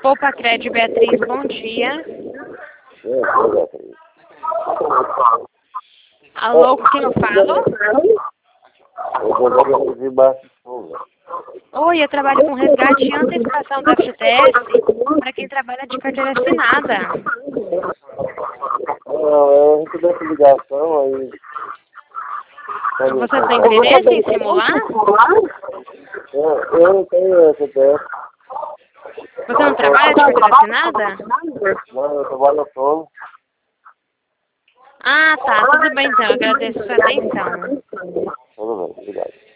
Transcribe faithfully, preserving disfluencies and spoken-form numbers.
Poupa Crédito Beatriz, bom dia. Alô, com quem eu falo? Oi, eu trabalho com resgate e antecipação do F G T S para quem trabalha de carteira assinada. Não, eu recebi essa ligação aí. Você tem interesse em simular? Eu, eu não tenho F G T S. Você não trabalha de carteira assinada? Não, eu trabalho autônomo. Ah, tá. Tudo bem então. Eu agradeço a sua atenção. Tudo bem, obrigado.